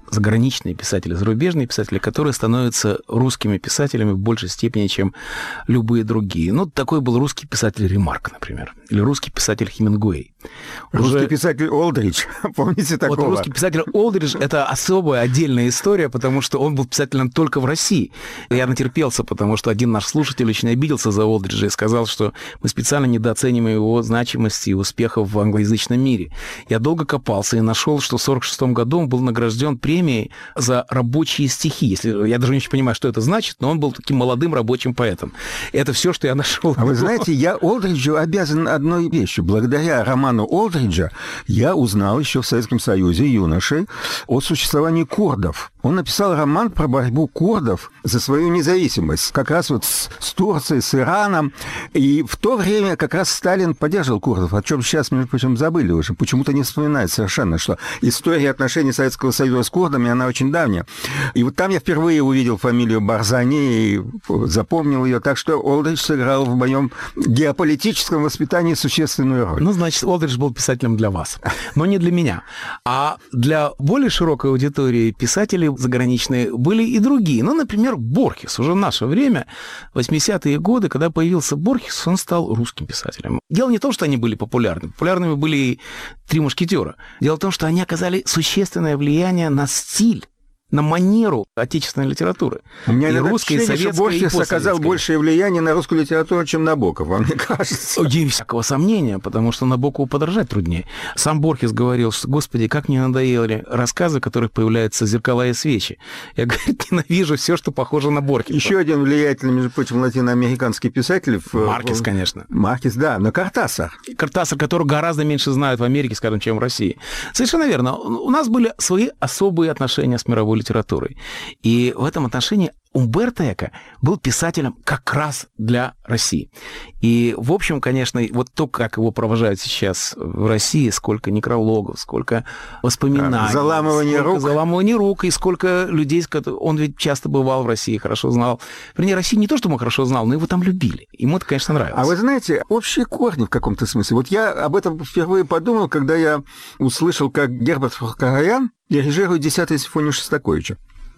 заграничные писатели, зарубежные писатели, которые становятся русскими писателями в большей степени, чем любые другие. Ну, такой был русский писатель Ремарк, например, или русский писатель Хемингуэй. Русский писатель Олдридж, помните такого? Вот русский писатель Олдридж – это особая, отдельная история, потому что он был писателем только в России. Я натерпелся, потому что один наш слушатель очень обиделся за Олдриджа и сказал, что мы специально недооцениваем его значимости и успехов в англоязычном мире. Я долго копался и нашел, что в 1946 году он был награжден премией за рабочие стихи. Я даже не очень понимаю, что это значит, но он был таким молодым рабочим поэтом. Это все, что я нашел. А вы знаете, я Олдриджу обязан одной вещью. Благодаря роману Олдриджа я узнал еще в Советском Союзе юношей о существовании курдов. Он написал роман про борьбу курдов за свою независимость, как раз вот с Турцией, с Ираном. И в то время как раз Сталин поддерживал курдов, о чем сейчас, между прочим, забыли уже. Почему-то не вспоминают совершенно, что история отношений Советского Союза с курдами, она очень давняя. И вот там я впервые увидел фамилию Барзани и запомнил ее, так что Олдридж сыграл в моем геополитическом воспитании существенную роль. Ну, значит, Олдридж был писателем для вас, но не для меня. А для более широкой аудитории писателей заграничные были и другие. Ну, например, Борхес. Уже в наше время, 80-е годы, когда появился Борхес, он стал русским писателем. Дело не в том, что они были популярны. Популярными были и «Три мушкетера». Дело в том, что они оказали существенное влияние на стиль, на манеру отечественной литературы. У меня и русской, и советской, что Борхес оказал большее влияние на русскую литературу, чем Набоков, вам не кажется? Без всякого сомнения, потому что Набокову подражать труднее. Сам Борхес говорил, что, господи, как мне надоели рассказы, в которых появляются зеркала и свечи. Я, говорит, ненавижу все, что похоже на Борхеса. Еще один влиятельный, между прочим, латиноамериканский писатель. Маркес, конечно. Маркес, да, но Кортасар. Кортасар, которого гораздо меньше знают в Америке, скажем, чем в России. Совершенно верно. У нас были свои особые отношения с мировой литературой. И в этом отношении Умберто Эко был писателем как раз для России. И, в общем, конечно, вот то, как его провожают сейчас в России, сколько некрологов, сколько воспоминаний. Заламывание рук, и сколько людей, он ведь часто бывал в России, хорошо знал. Вернее, Россию не то, что он хорошо знал, но его там любили. Ему это, конечно, нравилось. А вы знаете, общие корни в каком-то смысле. Вот я об этом впервые подумал, когда я услышал, как Герберт Короян дирижирует 10-ю симфонию Шостаковича.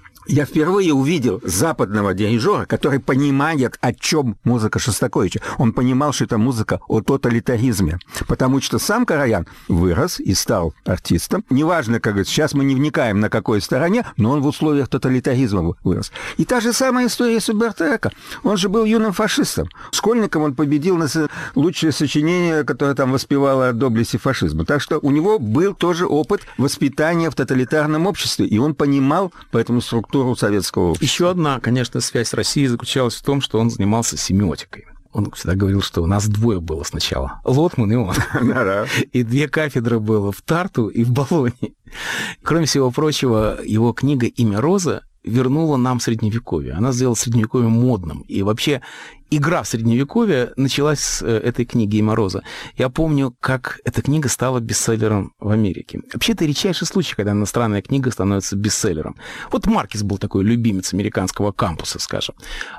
Я впервые увидел западного дирижера, который понимает, о чем музыка Шостаковича. Он понимал, что это музыка о тоталитаризме. Потому что сам Короян вырос и стал артистом. Неважно, как говорится, сейчас мы не вникаем, на какой стороне, но он в условиях тоталитаризма вырос. И та же самая история с Умберто Эко. Он же был юным фашистом. Школьником он победил на лучшее сочинение, которое там воспевало о доблести фашизма. Так что у него был тоже опыт воспитания в тоталитарном обществе. И он понимал поэтому структуру советского общества. Еще одна, конечно, связь с Россией заключалась в том, что он занимался семиотикой. Он всегда говорил, что у нас двое было сначала. Лотман и он. И 2 кафедры было в Тарту и в Болонье. Кроме всего прочего, его книга «Имя Роза» вернула нам Средневековье. Она сделала Средневековье модным. И вообще игра в Средневековье началась с этой книги «Имя Роза». Я помню, как эта книга стала бестселлером в Америке. Вообще, это редчайший случай, когда иностранная книга становится бестселлером. Вот Маркес был такой любимец американского кампуса, скажем.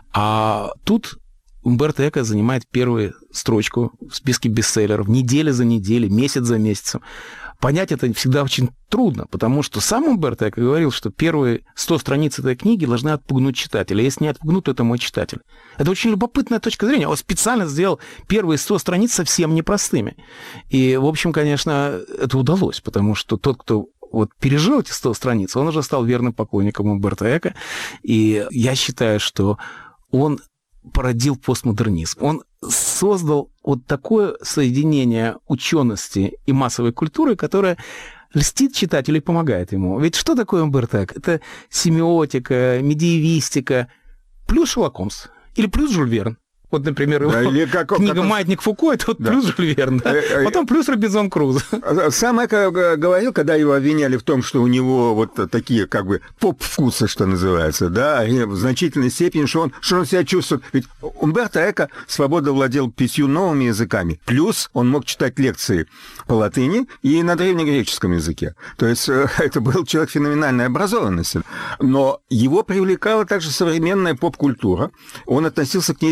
А тут Умберто Эко занимает первую строчку в списке бестселлеров неделя за неделей, месяц за месяцем. Понять это всегда очень трудно, потому что сам Умберто Эко говорил, что первые 100 страниц этой книги должны отпугнуть читателя. Если не отпугнут, то это мой читатель. Это очень любопытная точка зрения. Он специально сделал первые 100 страниц совсем непростыми. И, в общем, конечно, это удалось, потому что тот, кто вот пережил эти 100 страниц, он уже стал верным поклонником Умберто Эко. И я считаю, что он породил постмодернизм. Он создал вот такое соединение учености и массовой культуры, которое льстит читателю и помогает ему. Ведь что такое Умберто Эко? Это семиотика, медиевистика, плюс Шерлок Холмс или плюс Жюль Верн. Вот, например, его книга «Маятник Фуко» — это вот плюс Жюль Верн, да? Потом плюс Робинзон Крузо. Сам Эко говорил, когда его обвиняли в том, что у него вот такие как бы поп-вкусы, что называется, да, в значительной степени, что он себя чувствует. Ведь Умберто Эко свободно владел 5 новыми языками, плюс он мог читать лекции по латыни и на древнегреческом языке. То есть это был человек феноменальной образованности. Но его привлекала также современная поп-культура. Он относился к ней серьезно.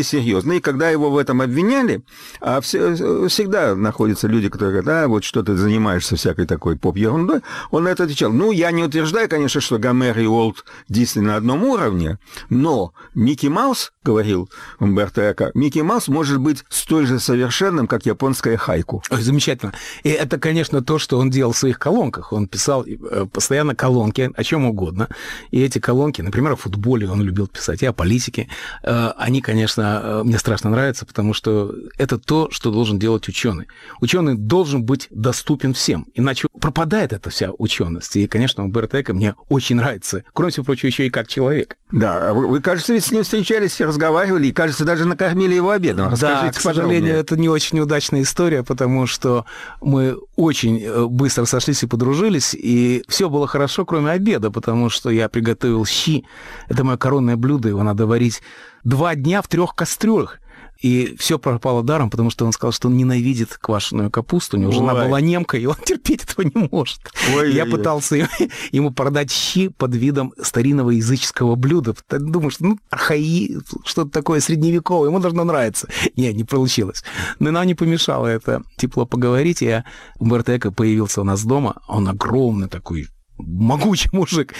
нужны, когда его в этом обвиняли, а всегда находятся люди, которые говорят, вот что ты занимаешься всякой такой поп-ерундой, он на это отвечал, я не утверждаю, конечно, что Гомер и Уолт Дисней на одном уровне, но Микки Маус, говорил Умберто Эко, Микки Маус может быть столь же совершенным, как японская хайку. Ой, замечательно. И это, конечно, то, что он делал в своих колонках. Он писал постоянно колонки о чем угодно. И эти колонки, например, о футболе он любил писать, и о политике. Они, конечно, мне страшно нравятся, потому что это то, что должен делать ученый. Ученый должен быть доступен всем, иначе пропадает эта вся ученость. И, конечно, Умберто Эко мне очень нравится. Кроме всего прочего, еще и как человек. Да, вы, кажется, ведь с ним встречались и разговаривали, и, кажется, даже накормили его обедом. Расскажите, да, к сожалению, это не очень удачная история, потому что мы очень быстро сошлись и подружились, и все было хорошо, кроме обеда, потому что я приготовил щи. Это мое коронное блюдо, его надо варить 2 дня в 3 кастрюлях. И все пропало даром, потому что он сказал, что он ненавидит квашеную капусту. У него жена была немка, и он терпеть этого не может. Я пытался ему продать щи под видом старинного языческого блюда. Думаю, что архаи, что-то такое средневековое, ему должно нравиться. Не получилось. Но нам не помешало это тепло поговорить. И Умберто Эко появился у нас дома. Он огромный такой, могучий мужик.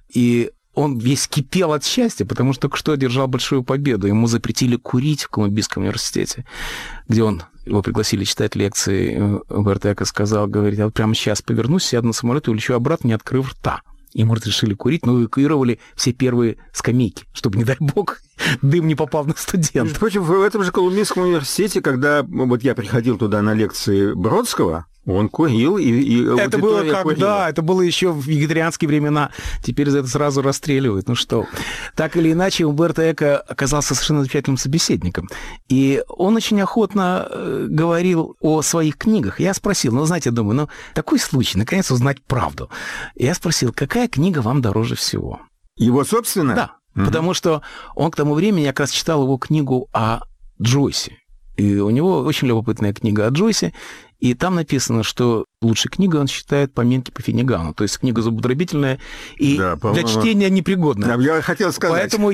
И он весь кипел от счастья, потому что только что одержал большую победу. Ему запретили курить в Колумбийском университете, где его пригласили читать лекции. Умберто Эко сказал, говорит, я вот прямо сейчас повернусь, сяду на самолет и улечу обратно, не открыв рта. Ему разрешили курить, но эвакуировали все первые скамейки, чтобы, не дай бог, дым не попал на студентов. Между прочим, в этом же Колумбийском университете, когда вот я приходил туда на лекции Бродского, он курил, и это было когда? Это было еще в вегетарианские времена. Теперь за это сразу расстреливают. Ну что? Так или иначе, Умберто Эко оказался совершенно замечательным собеседником. И он очень охотно говорил о своих книгах. Я спросил, знаете, я думаю, такой случай, наконец узнать правду. Я спросил, какая книга вам дороже всего? Его собственная? Да, потому что он к тому времени, я как раз читал его книгу о Джойсе. И у него очень любопытная книга о Джойсе, и там написано, что лучшей книгой он считает «Поминки по Финнигану». То есть книга зубодробительная и для чтения непригодная. Да, я хотел сказать. Поэтому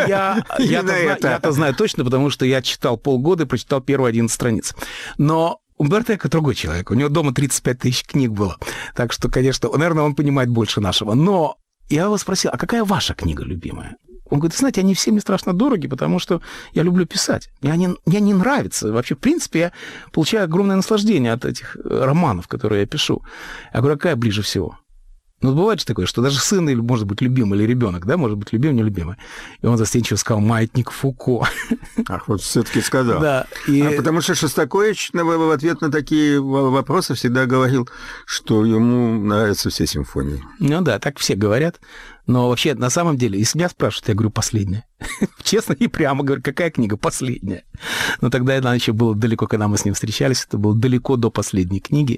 я-то знаю точно, потому что я читал полгода и прочитал первые 11 страниц. Но Умберто Эко другой человек. У него дома 35 тысяч книг было. Так что, конечно, наверное, он понимает больше нашего. Но я его спросил, а какая ваша книга любимая? Он говорит, знаете, они все мне страшно дороги, потому что я люблю писать. Мне не нравится. Вообще, в принципе, я получаю огромное наслаждение от этих романов, которые я пишу. Я говорю, какая ближе всего? Бывает же такое, что даже сын, или, может быть, любимый, или ребенок, да, может быть, любимый, нелюбимый. И он застенчиво сказал «Маятник Фуко». Ах, вот все-таки сказал. Да. Потому что Шостакович в ответ на такие вопросы всегда говорил, что ему нравятся все симфонии. Ну да, так все говорят. Но вообще, на самом деле, если меня спрашивают, я говорю, последняя. Честно и прямо говорю, какая книга? Последняя. Но тогда это еще было далеко, когда мы с ним встречались, это было далеко до последней книги.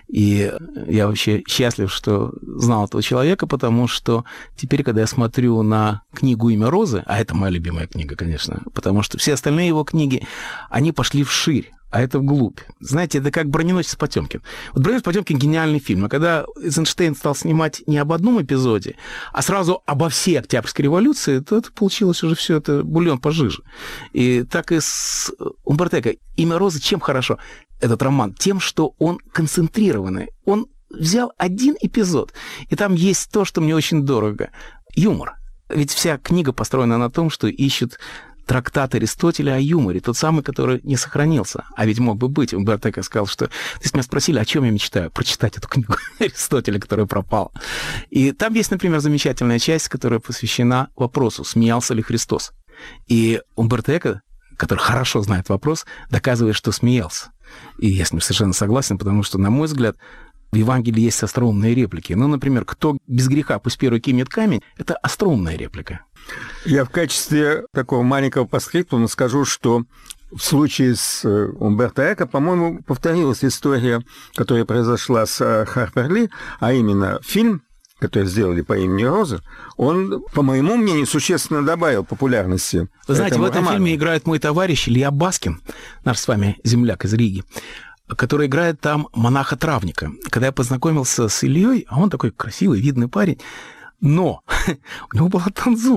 И я вообще счастлив, что знал этого человека, потому что теперь, когда я смотрю на книгу «Имя Розы», а это моя любимая книга, конечно, потому что все остальные его книги, они пошли вширь. А это вглубь. Знаете, это как «Броненосец Потёмкин». Вот «Броненосец Потёмкин» — гениальный фильм. А когда Эйзенштейн стал снимать не об одном эпизоде, а сразу обо всей Октябрьской революции, то это получилось уже все это бульон пожиже. И так и с Умберто Эко. «Имя Розы» чем хорошо? Этот роман тем, что он концентрированный. Он взял один эпизод, и там есть то, что мне очень дорого. Юмор. Ведь вся книга построена на том, что ищут трактат Аристотеля о юморе, тот самый, который не сохранился. А ведь мог бы быть. Умберто Эко сказал, что... Если меня спросили, о чем я мечтаю? Прочитать эту книгу Аристотеля, которая пропала. И там есть, например, замечательная часть, которая посвящена вопросу, смеялся ли Христос. И Умберто Эко, который хорошо знает вопрос, доказывает, что смеялся. И я с ним совершенно согласен, потому что, на мой взгляд, в Евангелии есть остроумные реплики. Например, «Кто без греха, пусть первый кинет камень» — это остроумная реплика. Я в качестве такого маленького постскриптума скажу, что в случае с Умберто Эко, по-моему, повторилась история, которая произошла с Харпер Ли, а именно фильм, который сделали по имени Роза, он, по моему мнению, существенно добавил популярности. Вы знаете, в этом фильме играет мой товарищ Илья Баскин, наш с вами земляк из Риги, который играет там монаха-травника. Когда я познакомился с Ильей, а он такой красивый, видный парень, но у него была цензура.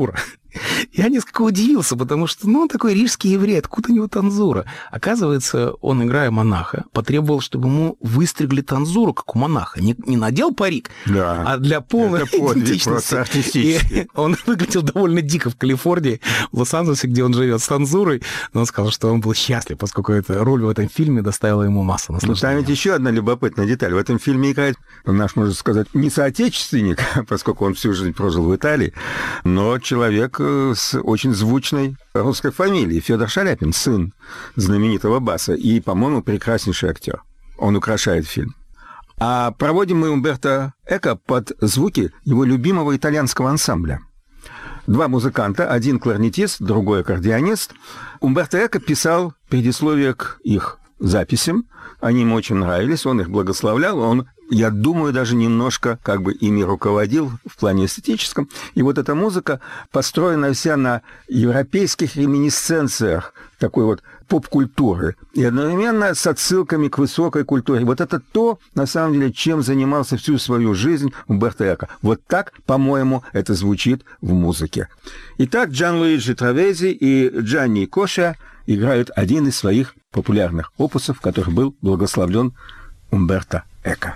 Я несколько удивился, потому что, он такой рижский еврей, откуда у него танзура? Оказывается, он, играя монаха, потребовал, чтобы ему выстригли танзуру, как у монаха. Не надел парик, а для полной идентичности. И он выглядел довольно дико в Калифорнии, в Лос-Анджелесе, где он живет, с танзурой. Но он сказал, что он был счастлив, поскольку эта роль в этом фильме доставила ему массу наслаждения. Там ведь еще одна любопытная деталь. В этом фильме играет наш, можно сказать, не соотечественник, поскольку он всю жизнь прожил в Италии, но человек с очень звучной русской фамилией. Федор Шаляпин, сын знаменитого баса и, по-моему, прекраснейший актер. Он украшает фильм. А проводим мы Умберто Эко под звуки его любимого итальянского ансамбля. Два музыканта, один кларнетист, другой аккордеонист. Умберто Эко писал предисловие к их записям. Они ему очень нравились, он их благословлял, он, я думаю, даже немножко как бы ими руководил в плане эстетическом. И вот эта музыка построена вся на европейских реминисценциях такой вот поп-культуры и одновременно с отсылками к высокой культуре. Вот это то, на самом деле, чем занимался всю свою жизнь Умберто Эко. Вот так, по-моему, это звучит в музыке. Итак, Джанлуиджи Травези и Джанни Коша играют один из своих популярных опусов, в которых был благословлен Умберто Эко.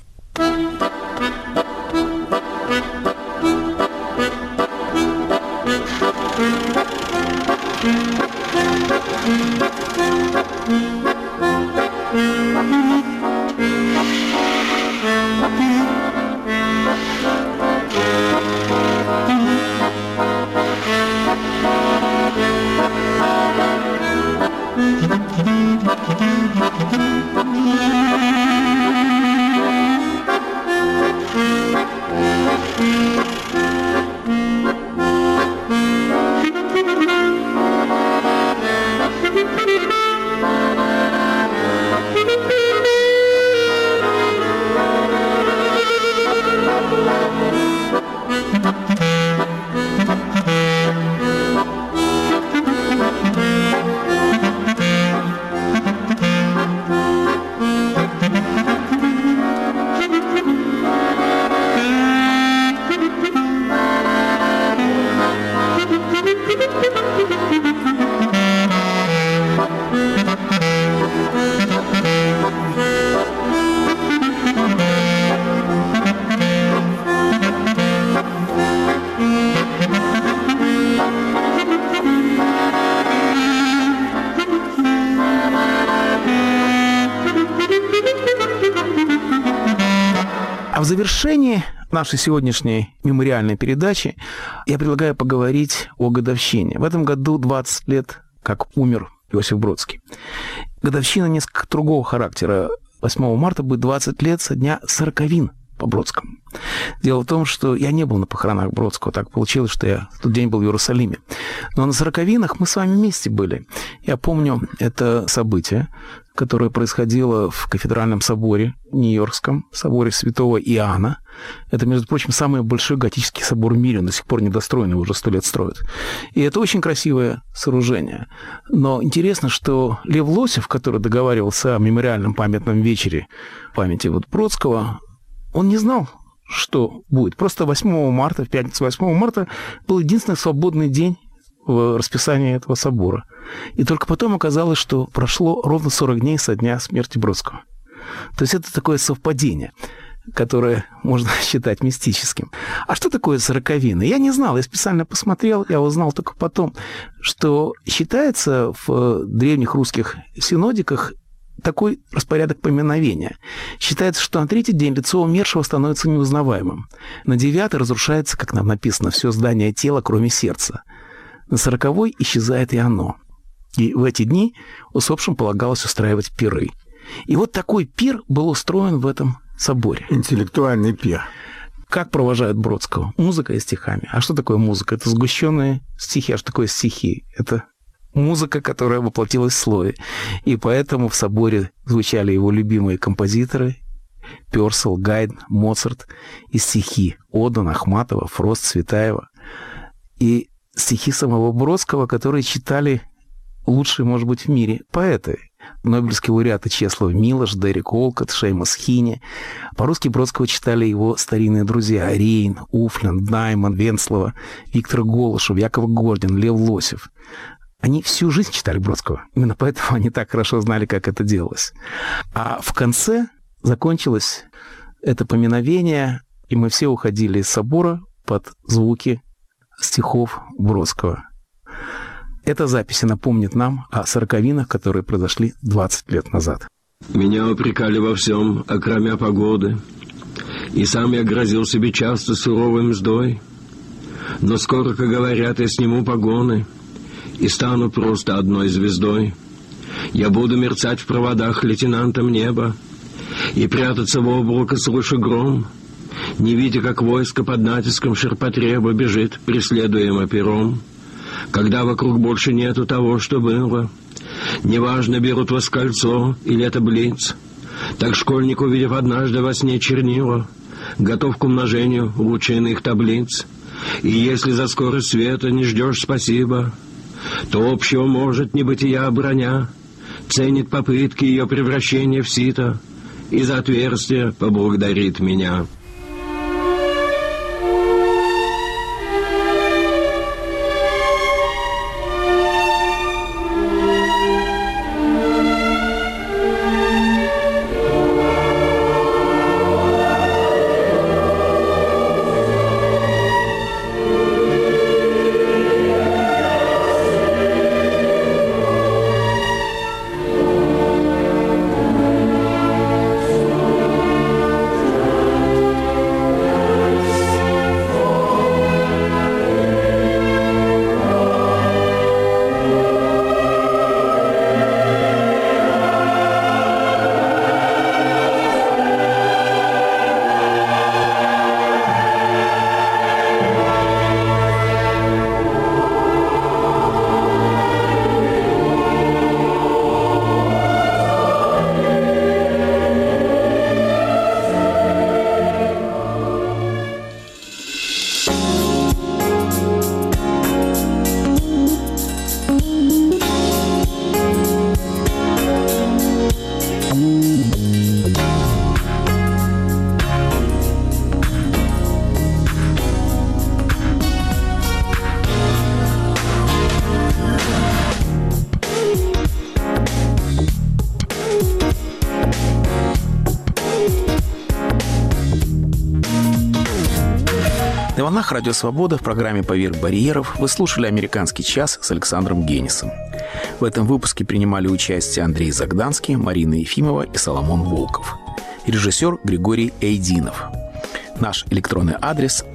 В завершении нашей сегодняшней мемориальной передачи я предлагаю поговорить о годовщине. В этом году 20 лет, как умер Иосиф Бродский. Годовщина несколько другого характера. 8 марта будет 20 лет со дня сороковин по Бродскому. Дело в том, что я не был на похоронах Бродского. Так получилось, что я в тот день был в Иерусалиме. Но на сороковинах мы с вами вместе были. Я помню это событие, которое происходило в кафедральном соборе, Нью-Йоркском соборе Святого Иоанна. Это, между прочим, самый большой готический собор в мире, он до сих пор недостроенный, уже 100 лет строят. И это очень красивое сооружение. Но интересно, что Лев Лосев, который договаривался о мемориальном памятном вечере памяти Бродского, он не знал, что будет. Просто 8 марта, в пятницу 8 марта, был единственный свободный день в расписании этого собора. И только потом оказалось, что прошло ровно 40 дней со дня смерти Бродского. То есть это такое совпадение, которое можно считать мистическим. А что такое сороковины? Я не знал, я специально посмотрел, я узнал только потом, что считается в древних русских синодиках такой распорядок поминовения. Считается, что на 3-й день лицо умершего становится неузнаваемым. На 9-й разрушается, как нам написано, все здание тела, кроме сердца. На 40-й исчезает и оно. И в эти дни усопшим полагалось устраивать пиры. И вот такой пир был устроен в этом соборе. Интеллектуальный пир. Как провожают Бродского? Музыкой и стихами. А что такое музыка? Это сгущенные стихи. А что такое стихи? Это музыка, которая воплотилась в слове. И поэтому в соборе звучали его любимые композиторы Пёрсел, Гайдн, Моцарт и стихи Одан, Ахматова, Фрост, Цветаева. И стихи самого Бродского, которые читали лучшие, может быть, в мире поэты. Нобелевские лауреаты Чеслав Милош, Дерек Олкот, Шеймус Хини. По-русски Бродского читали его старинные друзья Рейн, Уфлен, Найман, Венслова, Виктор Голышев, Яков Гордин, Лев Лосев. Они всю жизнь читали Бродского. Именно поэтому они так хорошо знали, как это делалось. А в конце закончилось это поминовение, и мы все уходили из собора под звуки стихов Бродского. Эта запись напомнит нам о сороковинах, которые произошли 20 лет назад. Меня упрекали во всем, окромя погоды, и сам я грозил себе часто суровой мздой. Но скоро, как говорят, я сниму погоны и стану просто одной звездой. Я буду мерцать в проводах лейтенантом неба и прятаться в облако, слыша гром, не видя, как войско под натиском ширпотреба бежит, преследуемо пером. Когда вокруг больше нету того, что было, неважно, берут вас кольцо или это блиц, так школьник, увидев однажды во сне чернила, готов к умножению лучше иных таблиц. И если за скорость света не ждешь спасибо, то общего может небытия броня ценит попытки ее превращения в сито и за отверстие поблагодарит меня. На волнах Радио Свобода в программе «Поверх барьеров» вы слушали «Американский час» с Александром Генисом. В этом выпуске принимали участие Андрей Загданский, Марина Ефимова и Соломон Волков. Режиссер Григорий Эйдинов. Наш электронный адрес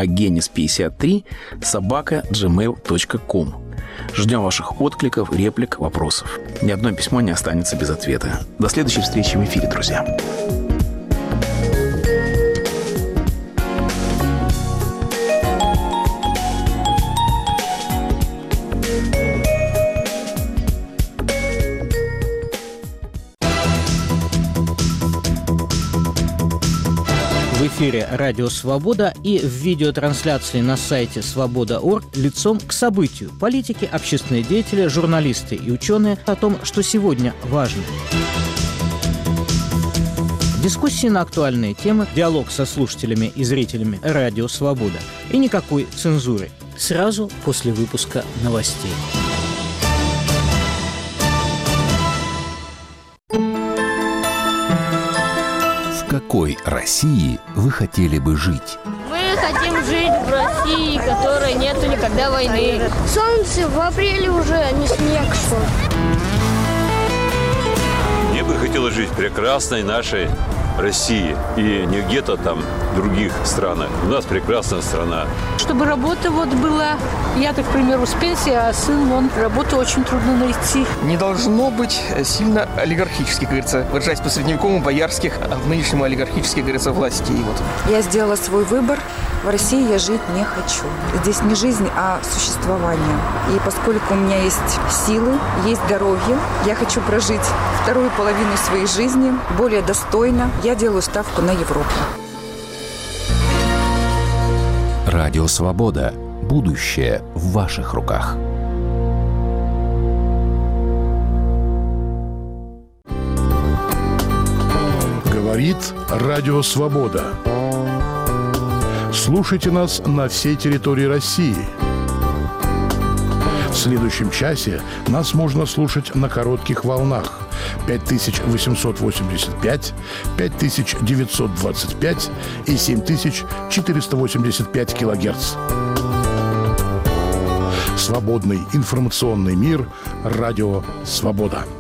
aagenis53@gmail.com. Ждем ваших откликов, реплик, вопросов. Ни одно письмо не останется без ответа. До следующей встречи в эфире, друзья. В эфире «Радио Свобода» и в видеотрансляции на сайте свобода.орг лицом к событию. Политики, общественные деятели, журналисты и ученые о том, что сегодня важно. Дискуссии на актуальные темы, диалог со слушателями и зрителями «Радио Свобода». И никакой цензуры. Сразу после выпуска новостей. В какой России вы хотели бы жить? Мы хотим жить в России, в которой нету никогда войны. Солнце в апреле уже, а не снег шел. Мне бы хотелось жить в прекрасной нашей России. И не где-то там в других странах. У нас прекрасная страна. Чтобы работа была, я, так, к примеру, с пенсии, а сын, он работу очень трудно найти. Не должно быть сильно олигархически, как говорится, выражаясь по-средневековому, боярских, а в нынешнем олигархически, как говорится, власти. И вот. Я сделала свой выбор. В России я жить не хочу. Здесь не жизнь, а существование. И поскольку у меня есть силы, есть здоровье, я хочу прожить вторую половину своей жизни более достойно. Я делаю ставку на Европу. Радио Свобода. Будущее в ваших руках. Говорит Радио Свобода. Слушайте нас на всей территории России. В следующем часе нас можно слушать на коротких волнах 5885, 5925 и 7485 килогерц. Свободный информационный мир. Радио Свобода.